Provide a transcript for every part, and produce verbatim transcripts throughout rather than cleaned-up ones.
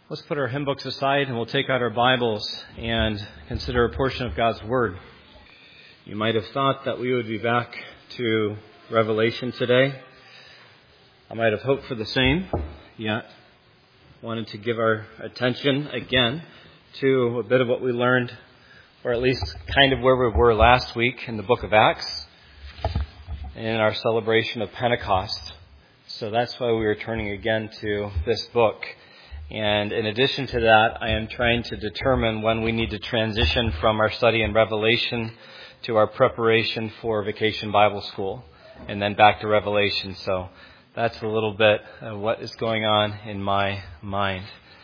Let's put our hymn books aside and we'll take out our Bibles and consider a portion of God's Word. You might have thought that we would be back to Revelation today. I might have hoped for the same, yet wanted to give our attention again to a bit of what we learned, or at least kind of where we were last week in the book of Acts in our celebration of Pentecost. So that's why we are turning again to this book. And in addition to that, I am trying to determine when we need to transition from our study in Revelation to our preparation for Vacation Bible School, and then back to Revelation. So that's a little bit of what is going on in my mind.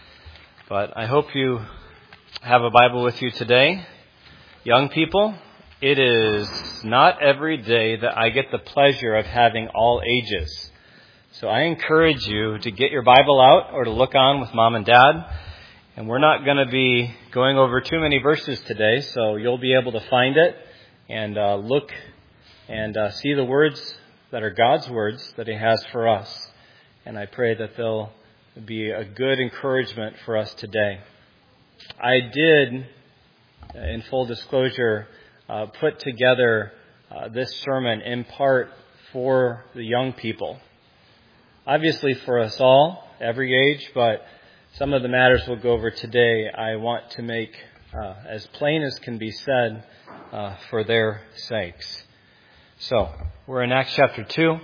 But I hope you have a Bible with you today. Young people, it is not every day that I get the pleasure of having all ages. So I encourage you to get your Bible out or to look on with Mom and Dad. And we're not going to be going over too many verses today, so you'll be able to find it and uh, look and uh, see the words that are God's words that He has for us. And I pray that they'll be a good encouragement for us today. I did, in full disclosure, uh, put together uh, this sermon in part for the young people. Obviously for us all, every age, but some of the matters we'll go over today I want to make uh, as plain as can be said uh, for their sakes. So, we're in Acts chapter two.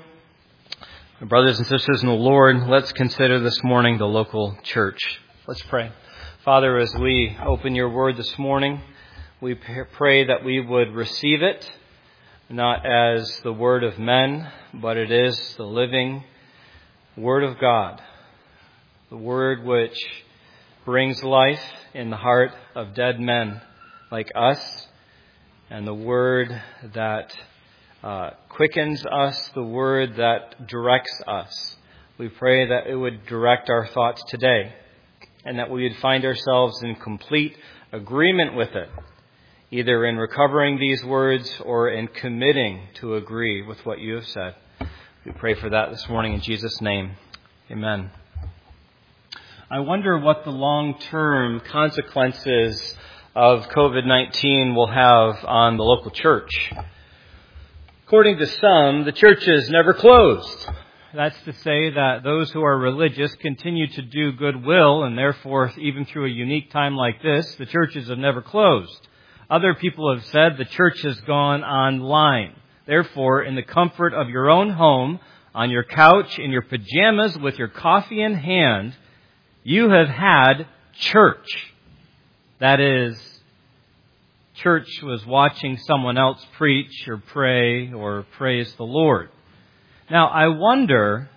My brothers and sisters in the Lord, let's consider this morning the local church. Let's pray. Father, as we open your word this morning, we pray that we would receive it, not as the word of men, but it is the living Word of God, the Word which brings life in the heart of dead men like us, and the Word that uh, quickens us, the Word that directs us. We pray that it would direct our thoughts today, and that we would find ourselves in complete agreement with it, either in recovering these words or in committing to agree with what you have said. We pray for that this morning in Jesus' name. Amen. I wonder what the long-term consequences of covid nineteen will have on the local church. According to some, the church is never closed. That's to say that those who are religious continue to do goodwill, and therefore, even through a unique time like this, the churches have never closed. Other people have said the church has gone online. Therefore, in the comfort of your own home, on your couch, in your pajamas, with your coffee in hand, you have had church. That is, church was watching someone else preach or pray or praise the Lord. Now, I wonder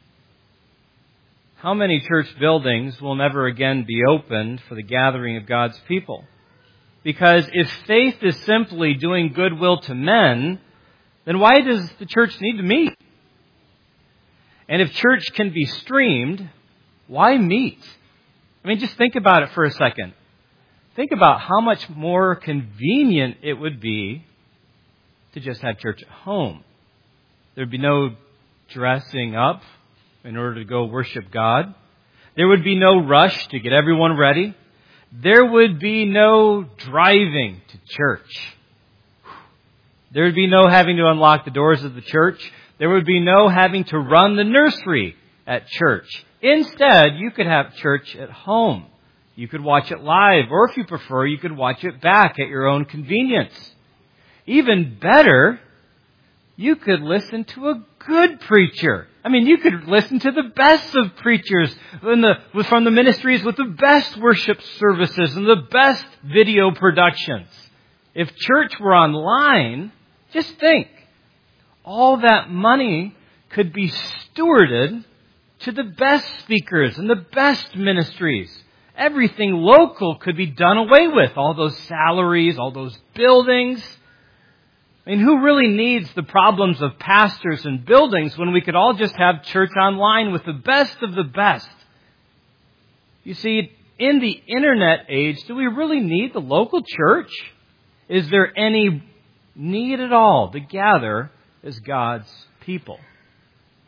how many church buildings will never again be opened for the gathering of God's people. Because if faith is simply doing goodwill to men, then why does the church need to meet? And if church can be streamed, why meet? I mean, just think about it for a second. Think about how much more convenient it would be to just have church at home. There'd be no dressing up in order to go worship God. There would be no rush to get everyone ready. There would be no driving to church. There would be no having to unlock the doors of the church. There would be no having to run the nursery at church. Instead, you could have church at home. You could watch it live, or if you prefer, you could watch it back at your own convenience. Even better, you could listen to a good preacher. I mean, you could listen to the best of preachers in the, from the ministries with the best worship services and the best video productions. If church were online, just think, all that money could be stewarded to the best speakers and the best ministries. Everything local could be done away with. All those salaries, all those buildings. I mean, who really needs the problems of pastors and buildings when we could all just have church online with the best of the best? You see, in the internet age, do we really need the local church? Is there any need at all to gather as God's people?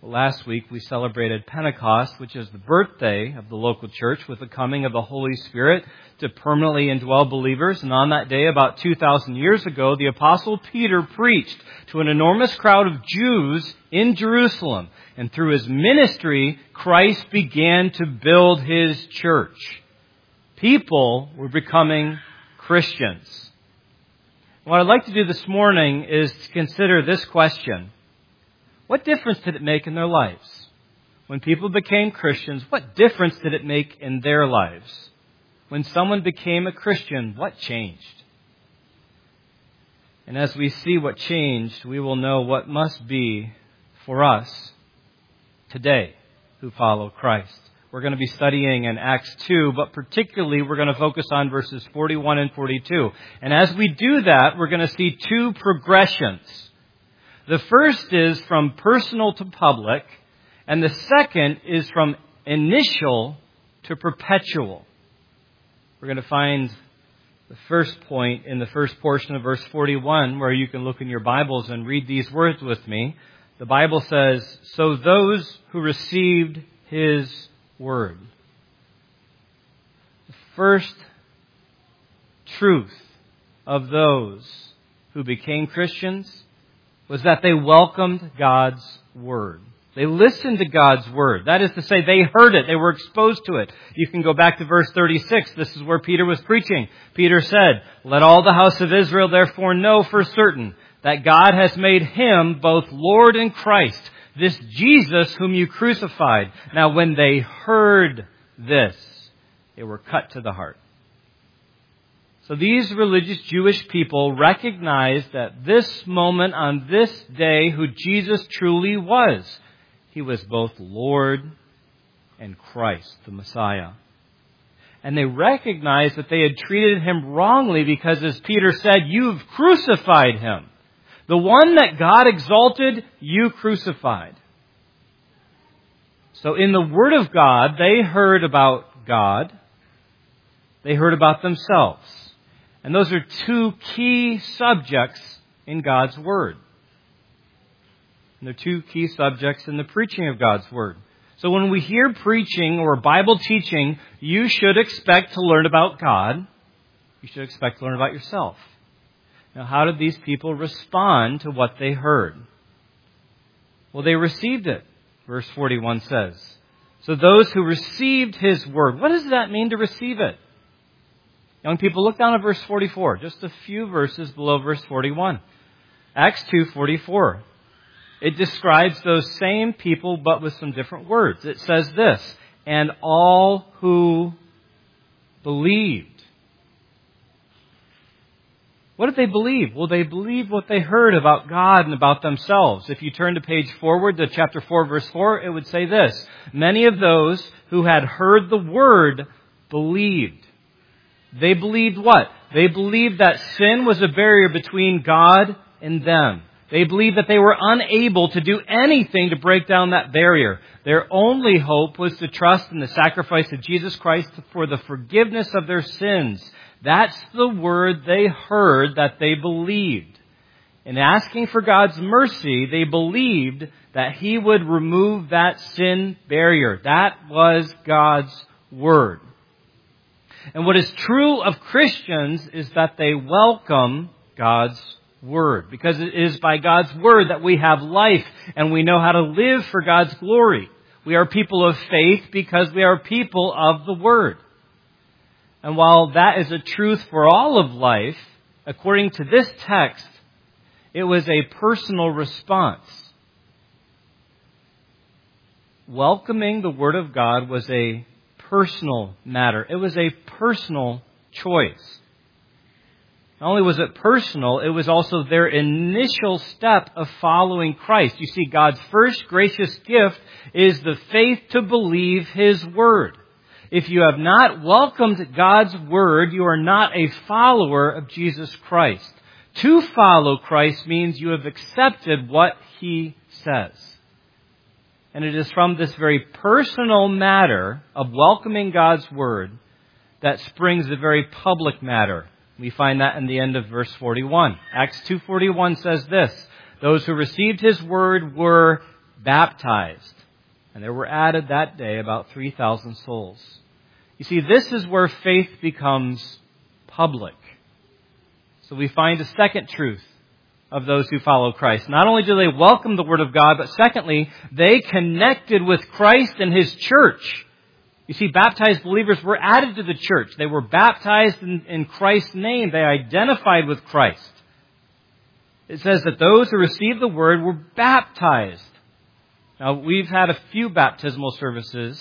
Last week we celebrated Pentecost, which is the birthday of the local church, with the coming of the Holy Spirit to permanently indwell believers. And on that day, about two thousand years ago, the Apostle Peter preached to an enormous crowd of Jews in Jerusalem. And through his ministry, Christ began to build his church. People were becoming Christians. What I'd like to do this morning is to consider this question. What difference did it make in their lives? When people became Christians, what difference did it make in their lives? When someone became a Christian, what changed? And as we see what changed, we will know what must be for us today who follow Christ. We're going to be studying in Acts two, but particularly we're going to focus on verses forty-one and forty-two. And as we do that, we're going to see two progressions. The first is from personal to public, and the second is from initial to perpetual. We're going to find the first point in the first portion of verse forty-one, where you can look in your Bibles and read these words with me. The Bible says, "So those who received his word." The first truth of those who became Christians was that they welcomed God's word. They listened to God's word. That is to say, they heard it. They were exposed to it. You can go back to verse thirty-six. This is where Peter was preaching. Peter said, "Let all the house of Israel therefore know for certain that God has made him both Lord and Christ, this Jesus whom you crucified." Now when they heard this, they were cut to the heart. So these religious Jewish people recognized that this moment on this day who Jesus truly was. He was both Lord and Christ, the Messiah. And they recognized that they had treated him wrongly because, as Peter said, "You've crucified him. The one that God exalted, you crucified." So in the Word of God, they heard about God. They heard about themselves. And those are two key subjects in God's Word. And they're two key subjects in the preaching of God's Word. So when we hear preaching or Bible teaching, you should expect to learn about God. You should expect to learn about yourself. Now, how did these people respond to what they heard? Well, they received it. Verse forty-one says, "So those who received his word." What does that mean to receive it? Young people, look down at verse forty-four, just a few verses below verse forty-one. Acts two forty-four. It describes those same people, but with some different words. It says this, "And all who believed." What did they believe? Well, they believed what they heard about God and about themselves. If you turn to page forward to chapter four, verse four, it would say this, "Many of those who had heard the word believed." They believed what? They believed that sin was a barrier between God and them. They believed that they were unable to do anything to break down that barrier. Their only hope was to trust in the sacrifice of Jesus Christ for the forgiveness of their sins. That's the word they heard that they believed. In asking for God's mercy, they believed that He would remove that sin barrier. That was God's word. And what is true of Christians is that they welcome God's word, because it is by God's word that we have life and we know how to live for God's glory. We are people of faith because we are people of the word. And while that is a truth for all of life, according to this text, it was a personal response. Welcoming the word of God was a personal matter. It was a personal choice. Not only was it personal, it was also their initial step of following Christ. You see, God's first gracious gift is the faith to believe His word. If you have not welcomed God's word, you are not a follower of Jesus Christ. To follow Christ means you have accepted what He says. And it is from this very personal matter of welcoming God's word that springs the very public matter. We find that in the end of verse forty-one. Acts two forty-one says this, "Those who received His word were baptized. And there were added that day about three thousand souls. You see, this is where faith becomes public. So we find a second truth of those who follow Christ. Not only do they welcome the Word of God, but secondly, they connected with Christ and His church. You see, baptized believers were added to the church. They were baptized in, in Christ's name. They identified with Christ. It says that those who received the Word were baptized. Now, we've had a few baptismal services.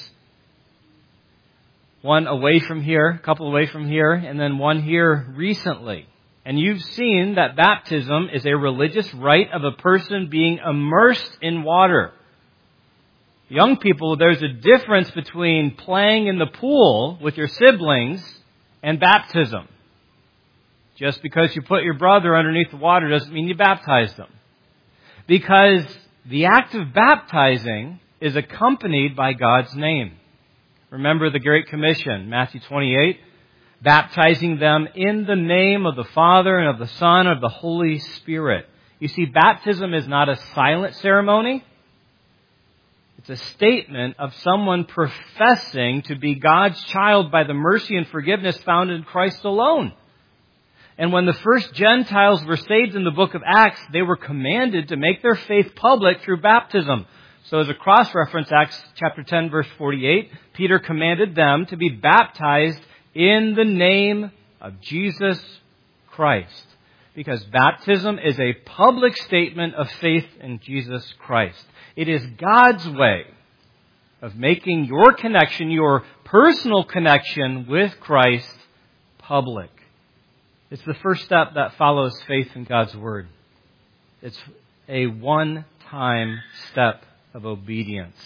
One away from here, a couple away from here, and then one here recently. And you've seen that baptism is a religious rite of a person being immersed in water. Young people, there's a difference between playing in the pool with your siblings and baptism. Just because you put your brother underneath the water doesn't mean you baptize them. Because the act of baptizing is accompanied by God's name. Remember the Great Commission, Matthew twenty-eight, baptizing them in the name of the Father and of the Son and of the Holy Spirit. You see, baptism is not a silent ceremony. It's a statement of someone professing to be God's child by the mercy and forgiveness found in Christ alone. And when the first Gentiles were saved in the book of Acts, they were commanded to make their faith public through baptism. So as a cross-reference, Acts chapter ten, verse forty-eight, Peter commanded them to be baptized in the name of Jesus Christ. Because baptism is a public statement of faith in Jesus Christ. It is God's way of making your connection, your personal connection with Christ, public. It's the first step that follows faith in God's Word. It's a one-time step of obedience.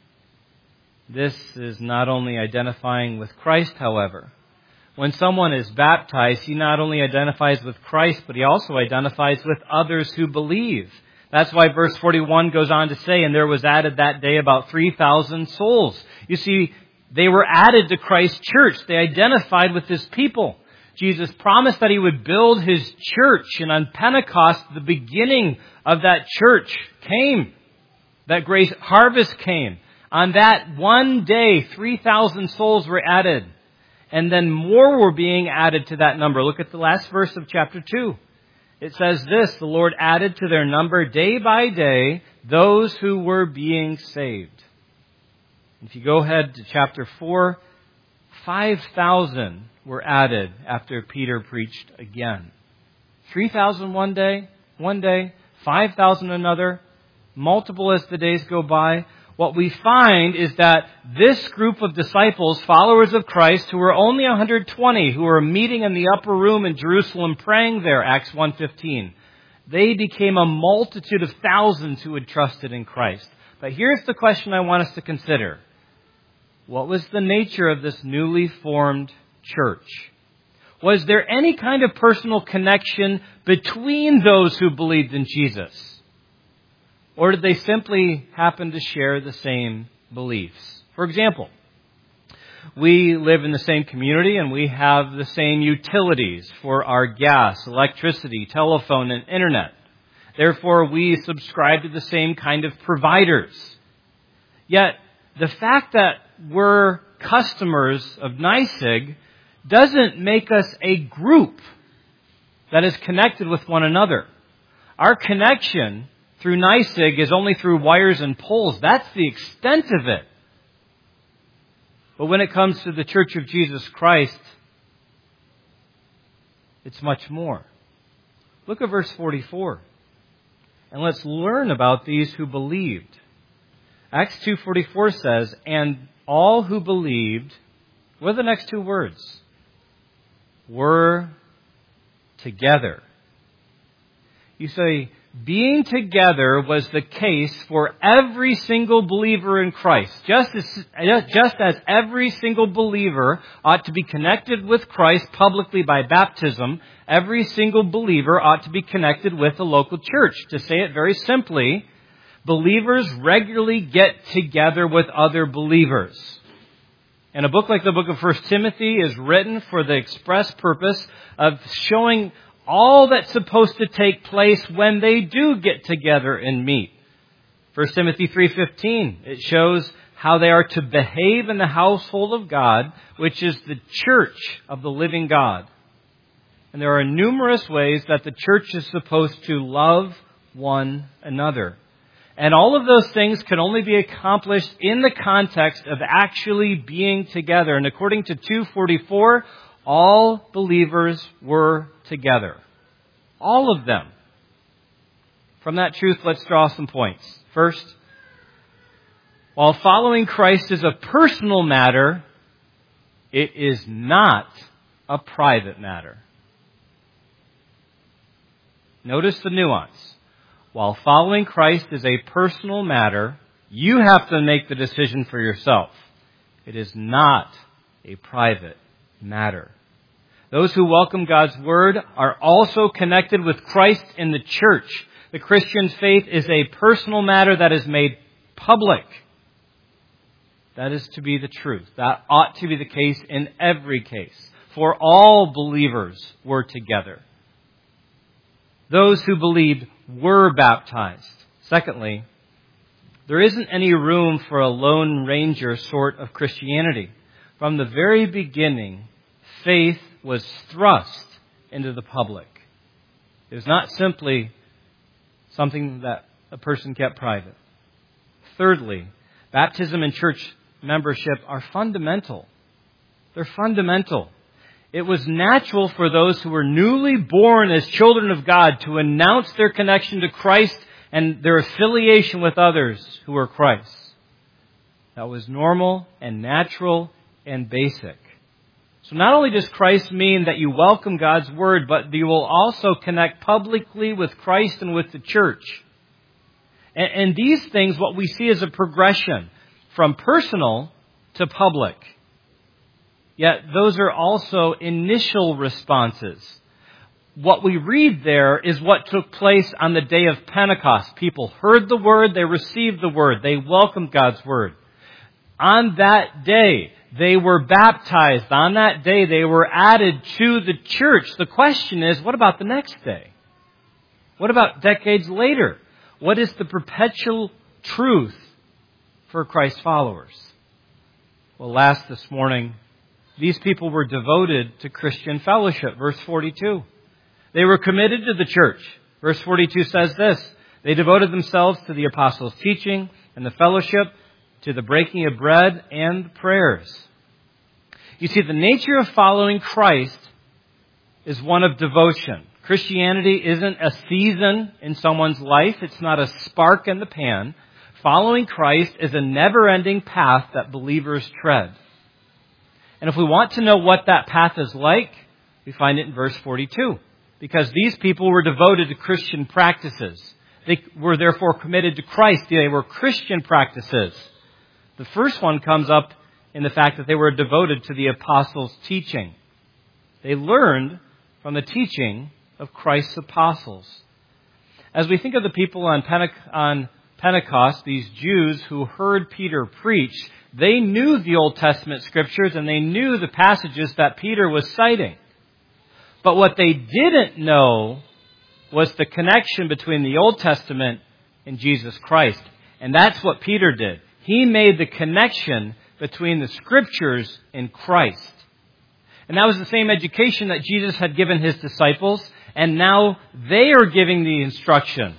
This is not only identifying with Christ, however. When someone is baptized, he not only identifies with Christ, but he also identifies with others who believe. That's why verse forty-one goes on to say, and there was added that day about three thousand souls. You see, they were added to Christ's church. They identified with His people. Jesus promised that He would build His church, and on Pentecost, the beginning of that church came. That great harvest came. On that one day, three thousand souls were added. And then more were being added to that number. Look at the last verse of chapter two. It says this, the Lord added to their number day by day those who were being saved. If you go ahead to chapter four, five thousand were added after Peter preached again. three thousand one day, one day, five thousand another, multiple as the days go by. What we find is that this group of disciples, followers of Christ, who were only one hundred twenty, who were meeting in the upper room in Jerusalem, praying there, Acts one fifteen, they became a multitude of thousands who had trusted in Christ. But here's the question I want us to consider. What was the nature of this newly formed church? Was there any kind of personal connection between those who believed in Jesus? Or did they simply happen to share the same beliefs? For example, we live in the same community and we have the same utilities for our gas, electricity, telephone, and internet. Therefore, we subscribe to the same kind of providers. Yet, the fact that we're customers of NYSEG doesn't make us a group that is connected with one another. Our connection through NYSEG is only through wires and poles. That's the extent of it. But when it comes to the Church of Jesus Christ, it's much more. Look at verse forty-four. And let's learn about these who believed. Acts two forty-four says, and all who believed, what are the next two words? Were together. You say, being together was the case for every single believer in Christ. Just as, just as every single believer ought to be connected with Christ publicly by baptism, every single believer ought to be connected with the local church. To say it very simply, believers regularly get together with other believers. And a book like the book of First Timothy is written for the express purpose of showing all that's supposed to take place when they do get together and meet. First Timothy three fifteen, it shows how they are to behave in the household of God, which is the church of the living God. And there are numerous ways that the church is supposed to love one another. And all of those things can only be accomplished in the context of actually being together. And according to two forty-four, all believers were together. All of them. From that truth, let's draw some points. First, while following Christ is a personal matter, it is not a private matter. Notice the nuance. While following Christ is a personal matter, you have to make the decision for yourself. It is not a private matter. Those who welcome God's Word are also connected with Christ in the church. The Christian faith is a personal matter that is made public. That is to be the truth. That ought to be the case in every case. For all believers were together. Those who believed were baptized. Secondly, there isn't any room for a Lone Ranger sort of Christianity. From the very beginning, faith was thrust into the public. It was not simply something that a person kept private. Thirdly, baptism and church membership are fundamental. They're fundamental. It was natural for those who were newly born as children of God to announce their connection to Christ and their affiliation with others who were Christ's. That was normal and natural and basic. So not only does Christ mean that you welcome God's Word, but you will also connect publicly with Christ and with the church. And, and these things, what we see is a progression from personal to public. Yet those are also initial responses. What we read there is what took place on the day of Pentecost. People heard the Word, they received the Word, they welcomed God's Word. On that day, they were baptized. On that day, they were added to the church. The question is, what about the next day? What about decades later? What is the perpetual truth for Christ's followers? Well, last this morning, these people were devoted to Christian fellowship. Verse forty-two. They were committed to the church. Verse forty-two says this. They devoted themselves to the apostles' teaching and the fellowship, to the breaking of bread and prayers. You see, the nature of following Christ is one of devotion. Christianity isn't a season in someone's life. It's not a spark in the pan. Following Christ is a never-ending path that believers tread. And if we want to know what that path is like, we find it in verse forty-two. Because these people were devoted to Christian practices. They were therefore committed to Christ. They were Christian practices. The first one comes up in the fact that they were devoted to the apostles' teaching. They learned from the teaching of Christ's apostles. As we think of the people on Pentecost, these Jews who heard Peter preach, they knew the Old Testament scriptures and they knew the passages that Peter was citing. But what they didn't know was the connection between the Old Testament and Jesus Christ. And that's what Peter did. He made the connection between the scriptures and Christ. And that was the same education that Jesus had given his disciples, and now they are giving the instruction.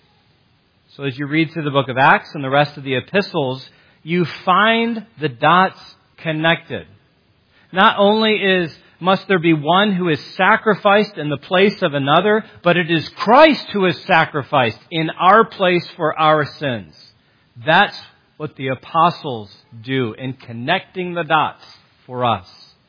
So as you read through the book of Acts and the rest of the epistles, you find the dots connected. Not only is must there be one who is sacrificed in the place of another, but it is Christ who is sacrificed in our place for our sins. That's what the apostles do in connecting the dots for us.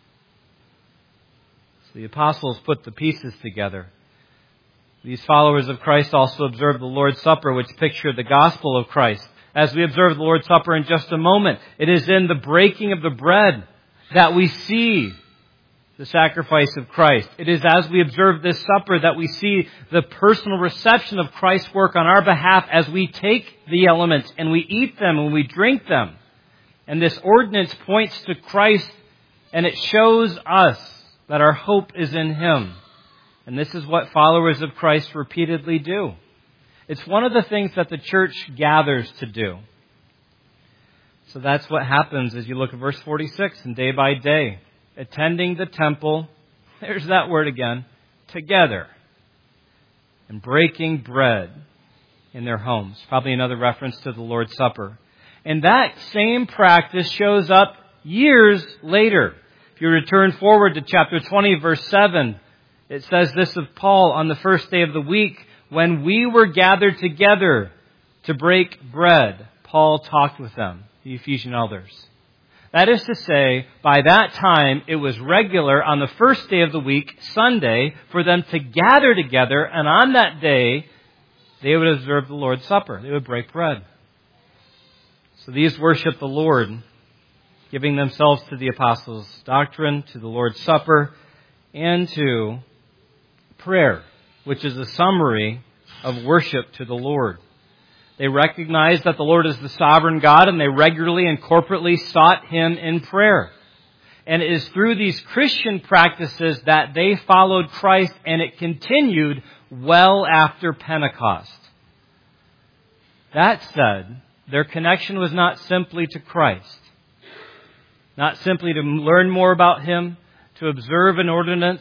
So the apostles put the pieces together. These followers of Christ also observed the Lord's Supper, which pictured the gospel of Christ. As we observe the Lord's Supper in just a moment, it is in the breaking of the bread that we see the sacrifice of Christ. It is as we observe this supper that we see the personal reception of Christ's work on our behalf as we take the elements and we eat them and we drink them. And this ordinance points to Christ and it shows us that our hope is in Him. And this is what followers of Christ repeatedly do. It's one of the things that the church gathers to do. So that's what happens as you look at verse forty-six, and day by day, attending the temple, there's that word again, together, and breaking bread in their homes. Probably another reference to the Lord's Supper. And that same practice shows up years later. If you return forward to chapter twenty, verse seven, it says this of Paul on the first day of the week, when we were gathered together to break bread, Paul talked with them, the Ephesian elders. That is to say, by that time, it was regular on the first day of the week, Sunday, for them to gather together, and on that day, they would observe the Lord's Supper. They would break bread. So these worship the Lord, giving themselves to the apostles' doctrine, to the Lord's Supper, and to prayer, which is a summary of worship to the Lord. They recognize that the Lord is the sovereign God, and they regularly and corporately sought Him in prayer. And it is through these Christian practices that they followed Christ, and it continued well after Pentecost. That said, their connection was not simply to Christ, not simply to learn more about Him, to observe an ordinance,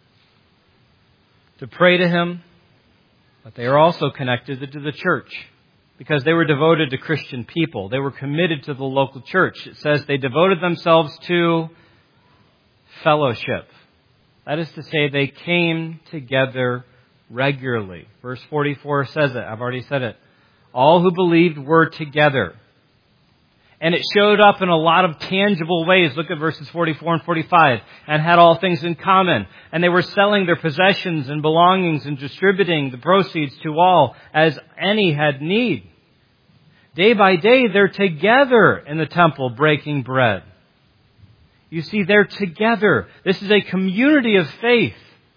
to pray to Him, but they are also connected to the church because they were devoted to Christian people. They were committed to the local church. It says they devoted themselves to fellowship. That is to say, they came together regularly. Verse forty-four says it. I've already said it. All who believed were together. And it showed up in a lot of tangible ways. Look at verses forty-four and forty-five. And had all things in common. And they were selling their possessions and belongings and distributing the proceeds to all as any had need. Day by day, they're together in the temple breaking bread. You see, they're together. This is a community of faith.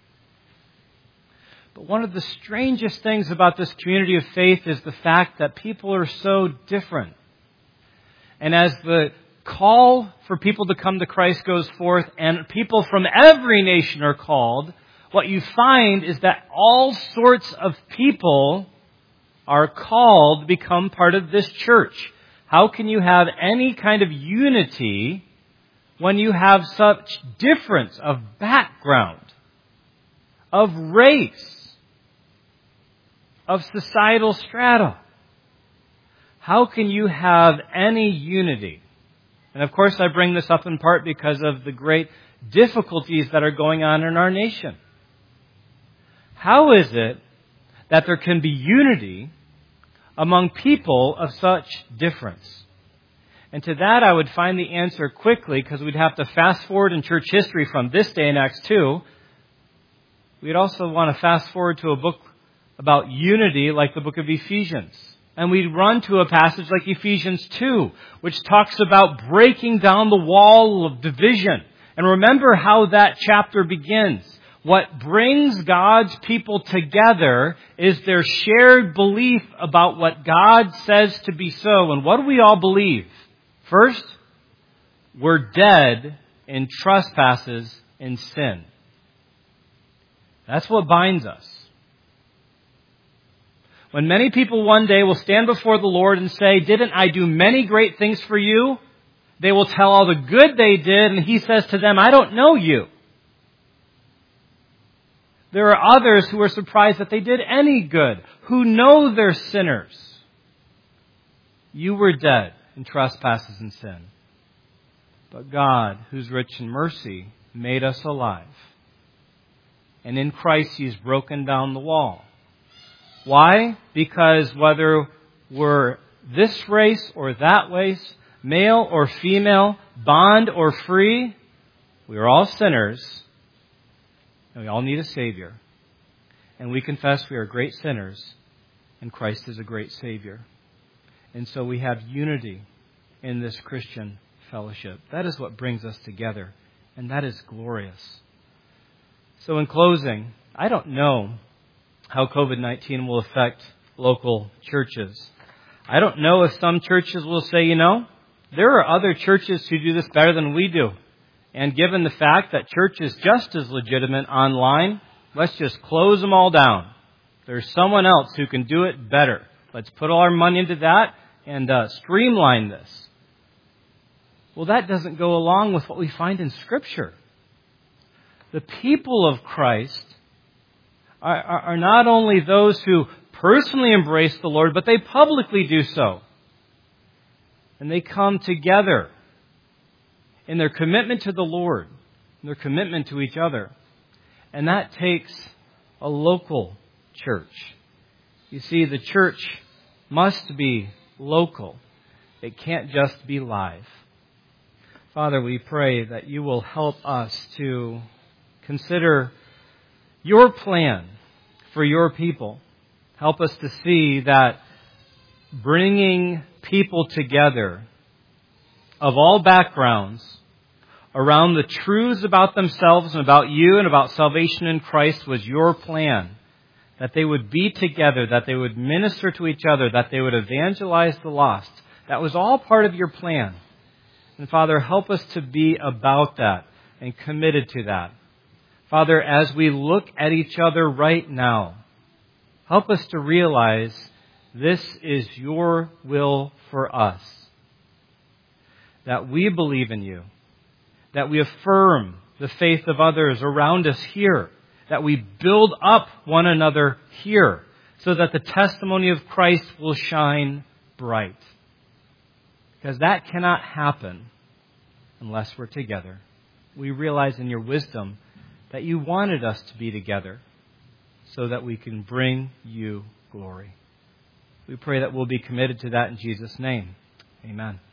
But one of the strangest things about this community of faith is the fact that people are so different. And as the call for people to come to Christ goes forth, and people from every nation are called, what you find is that all sorts of people are called to become part of this church. How can you have any kind of unity when you have such difference of background, of race, of societal strata? How can you have any unity? And of course, I bring this up in part because of the great difficulties that are going on in our nation. How is it that there can be unity among people of such difference? And to that, I would find the answer quickly, because we'd have to fast forward in church history from this day in Acts two. We'd also want to fast forward to a book about unity like the book of Ephesians. And we'd run to a passage like Ephesians two, which talks about breaking down the wall of division. And remember how that chapter begins. What brings God's people together is their shared belief about what God says to be so. And what do we all believe? First, we're dead in trespasses and sin. That's what binds us. When many people one day will stand before the Lord and say, "Didn't I do many great things for you?" They will tell all the good they did, and He says to them, "I don't know you." There are others who are surprised that they did any good, who know they're sinners. You were dead in trespasses and sin. But God, who's rich in mercy, made us alive. And in Christ, He's broken down the wall. Why? Because whether we're this race or that race, male or female, bond or free, we are all sinners, and we all need a Savior. And we confess we are great sinners, and Christ is a great Savior. And so we have unity in this Christian fellowship. That is what brings us together, and that is glorious. So in closing, I don't know how covid nineteen will affect local churches. I don't know if some churches will say, you know, there are other churches who do this better than we do. And given the fact that church is just as legitimate online, let's just close them all down. There's someone else who can do it better. Let's put all our money into that and uh, streamline this. Well, that doesn't go along with what we find in Scripture. The people of Christ are, are, are not only those who personally embrace the Lord, but they publicly do so. And they come together in their commitment to the Lord, in their commitment to each other. And that takes a local church. You see, the church must be local. It can't just be live. Father, we pray that you will help us to consider your plan for your people. Help us to see that bringing people together of all backgrounds around the truths about themselves and about you and about salvation in Christ was your plan. That they would be together, that they would minister to each other, that they would evangelize the lost. That was all part of your plan. And Father, help us to be about that and committed to that. Father, as we look at each other right now, help us to realize this is your will for us. That we believe in you. That we affirm the faith of others around us here. That we build up one another here so that the testimony of Christ will shine bright. Because that cannot happen unless we're together. We realize in your wisdom that you wanted us to be together so that we can bring you glory. We pray that we'll be committed to that in Jesus' name. Amen.